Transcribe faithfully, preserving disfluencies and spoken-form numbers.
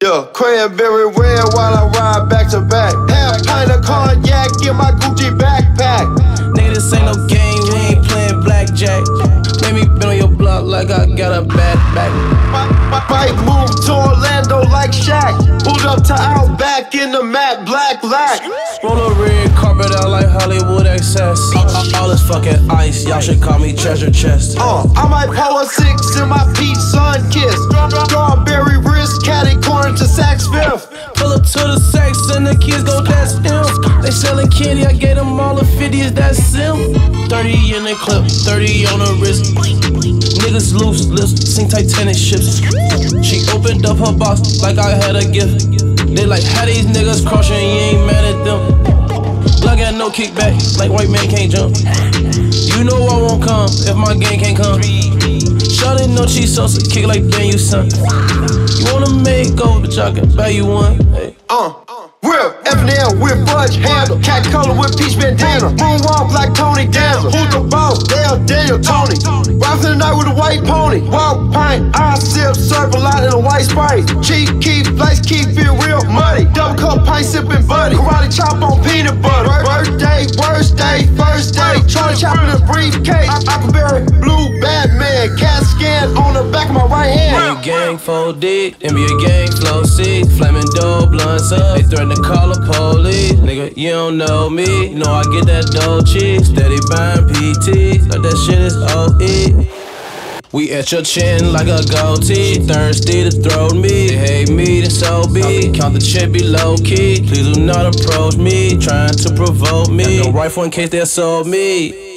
Yeah, cranberry red while I ride back to back. Half pint of cognac in my Gucci backpack. Nigga, this ain't no game, we ain't playing blackjack. Make me bend on your block like I got a bad back. Might move to Orlando like Shaq. Pulled up to Outback in the matte black lack. Roll a red carpet out like Hollywood excess. All, all this fucking ice, y'all should call me treasure chest. Uh, I might pour a six in my peach sun kiss. Strawberry wrist, catty corner to Saks Fifth. Pull up to the sex and the kids go, that's them. They selling candy, I gave them all the fifties, that's them. thirty in the clip, thirty on the wrist. Niggas loose lips, sing Titanic ships. She opened up her box like I had a gift. They like, how these niggas crushing, you ain't mad at them. Blood got no kickback, like white man can't jump. You know I won't come if my gang can't come. Shawty no cheese sauce, kick like Ben, you son. You wanna make go, bitch, I can buy you one. Hey. Uh, real F and L with fudge handle. Cat color with peach bandana. Moonwalk like Tony Danza. Who's the boss? Dale, Daniel, Tony. Ride for the night with a white pony. Walk pint, I sip, serve a lot in a white Sprite. Cheap, keep, lights keep it real muddy. Double cup pint sipping buddy. Karate chop on peanut butter. Birthday, worst day, first day. Charlie chop in a briefcase. Aquaberry, blue Batman. Cat scan on the back of my right hand. N B A gang four D, N B A gang flow C. Flaming dough, blunts up. They threaten to call the police. Nigga, you don't know me. You know I get that dough cheese. Steady buying P Ts. Like that shit is O E. We at your chin like a goatee. She thirsty to throw me. They hate me, then so be. Count the chip, be low key. Please do not approach me, trying to provoke me. No rifle in case they assault me.